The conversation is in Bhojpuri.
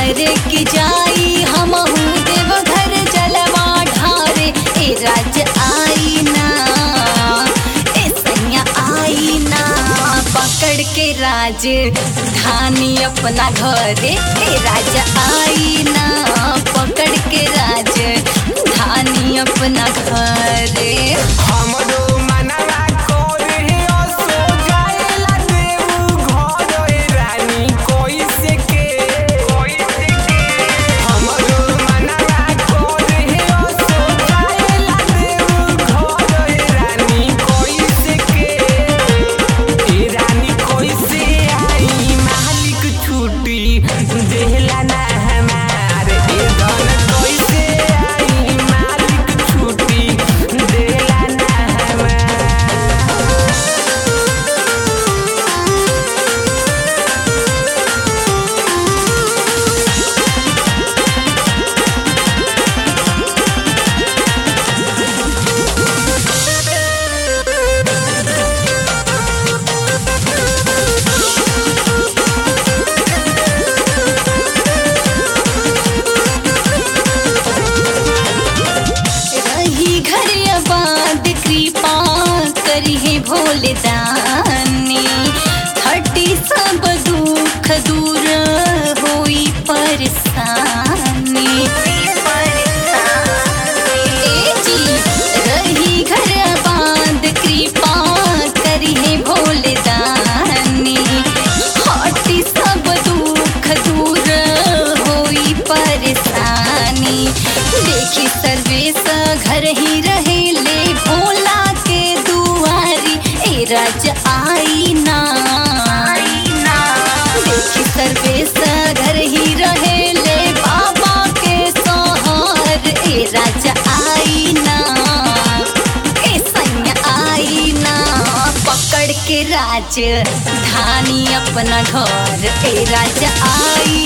भर के जाई हमहू देवघर जलवा ढारे ए राज आई ना ए सैया आई ना पकड़ के राज धानी अपना घरे ए राज आई ना पकड़ के राज धानी अपना घरे हमरो मनवा कोरे ओ सो जाएला देव घर ए रानी कैसे के हमरो मनवा कोरे ओ सो जाएला देव घर ए रानी कैसे के ए रानी कैसे आई मालिक छुट्टी देहला ना हमार ए धन कैसे आई मालिक छुट्टी देहला ना हमार रही घर आबाद कृपा करी है भोले दानी हटी सब दुख दूर होई परेशानी ए जी रही घर आबाद कृपा करी है भोले दानी हटी सब दुख दूर होई परेशानी देखी सर्वेश घर ही रहे ले भोला के दुआरी ए राज आई ना देखी सर्वेश घर ही रहे ले बाबा के सोहर ए राज आई ना ए सैया आई ना पकड़ के राज धानी अपना घर ए राज आई